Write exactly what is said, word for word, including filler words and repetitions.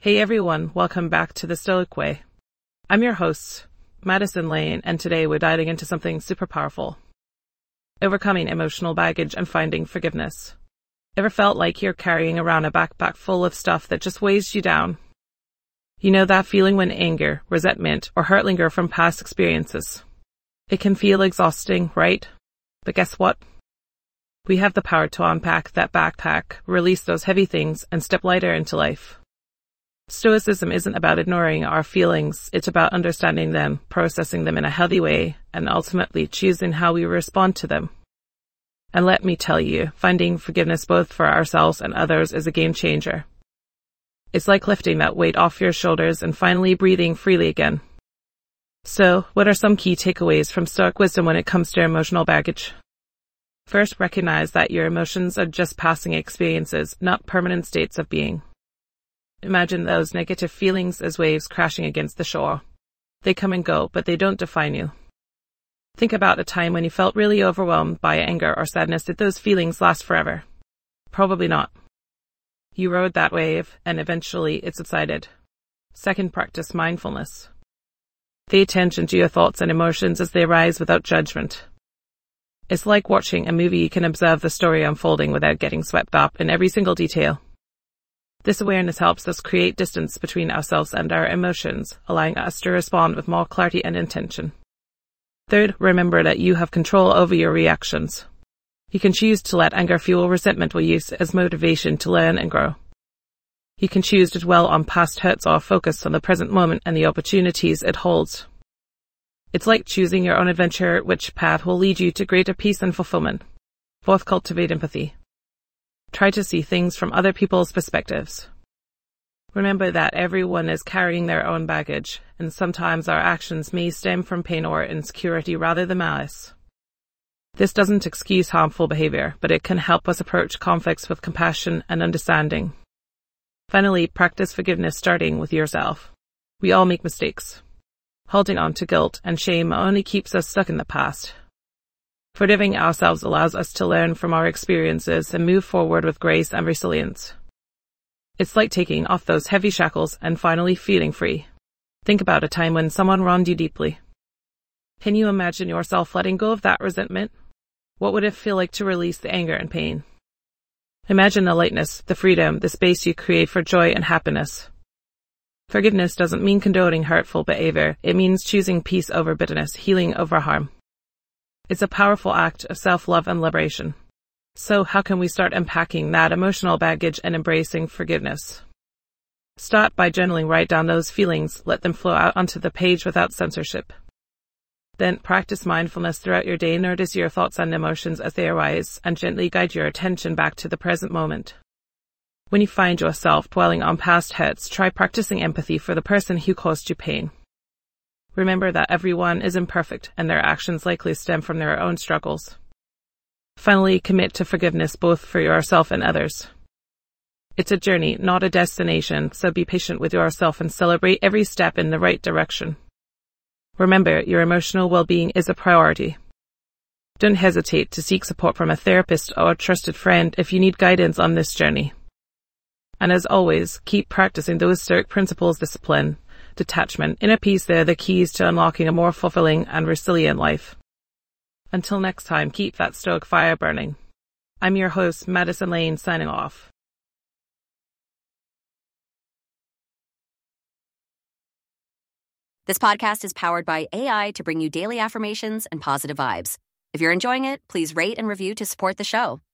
Hey everyone, welcome back to The Stoic Way. I'm your host, Madison Lane, and today we're diving into something super powerful. Overcoming emotional baggage and finding forgiveness. Ever felt like you're carrying around a backpack full of stuff that just weighs you down? You know that feeling when anger, resentment, or hurt linger from past experiences. It can feel exhausting, right? But guess what? We have the power to unpack that backpack, release those heavy things, and step lighter into life. Stoicism isn't about ignoring our feelings, it's about understanding them, processing them in a healthy way, and ultimately choosing how we respond to them. And let me tell you, finding forgiveness both for ourselves and others is a game changer. It's like lifting that weight off your shoulders and finally breathing freely again. So, what are some key takeaways from Stoic wisdom when it comes to emotional baggage? First, recognize that your emotions are just passing experiences, not permanent states of being. Imagine those negative feelings as waves crashing against the shore. They come and go, but they don't define you. Think about a time when you felt really overwhelmed by anger or sadness. Did those feelings last forever? Probably not. You rode that wave, and eventually it subsided. Second, practice mindfulness. Pay attention to your thoughts and emotions as they arise without judgment. It's like watching a movie. You can observe the story unfolding without getting swept up in every single detail. This awareness helps us create distance between ourselves and our emotions, allowing us to respond with more clarity and intention. Third, remember that you have control over your reactions. You can choose to let anger fuel resentment or use it as motivation to learn and grow. You can choose to dwell on past hurts or focus on the present moment and the opportunities it holds. It's like choosing your own adventure, which path will lead you to greater peace and fulfillment. Fourth, cultivate empathy. Try to see things from other people's perspectives. Remember that everyone is carrying their own baggage, and sometimes our actions may stem from pain or insecurity rather than malice. This doesn't excuse harmful behavior, but it can help us approach conflicts with compassion and understanding. Finally, practice forgiveness starting with yourself. We all make mistakes. Holding on to guilt and shame only keeps us stuck in the past. Forgiving ourselves allows us to learn from our experiences and move forward with grace and resilience. It's like taking off those heavy shackles and finally feeling free. Think about a time when someone wronged you deeply. Can you imagine yourself letting go of that resentment? What would it feel like to release the anger and pain? Imagine the lightness, the freedom, the space you create for joy and happiness. Forgiveness doesn't mean condoning hurtful behavior. It means choosing peace over bitterness, healing over harm. It's a powerful act of self-love and liberation. So how can we start unpacking that emotional baggage and embracing forgiveness? Start by journaling. Write down those feelings. Let them flow out onto the page without censorship. Then practice mindfulness throughout your day. Notice your thoughts and emotions as they arise and gently guide your attention back to the present moment. When you find yourself dwelling on past hurts, try practicing empathy for the person who caused you pain. Remember that everyone is imperfect and their actions likely stem from their own struggles. Finally, commit to forgiveness both for yourself and others. It's a journey, not a destination, so be patient with yourself and celebrate every step in the right direction. Remember, your emotional well-being is a priority. Don't hesitate to seek support from a therapist or a trusted friend if you need guidance on this journey. And as always, keep practicing those Stoic principles: discipline, detachment, inner peace. They're the keys to unlocking a more fulfilling and resilient life. Until next time, keep that Stoic fire burning. I'm your host, Madison Lane, signing off. This podcast is powered by A I to bring you daily affirmations and positive vibes. If you're enjoying it, please rate and review to support the show.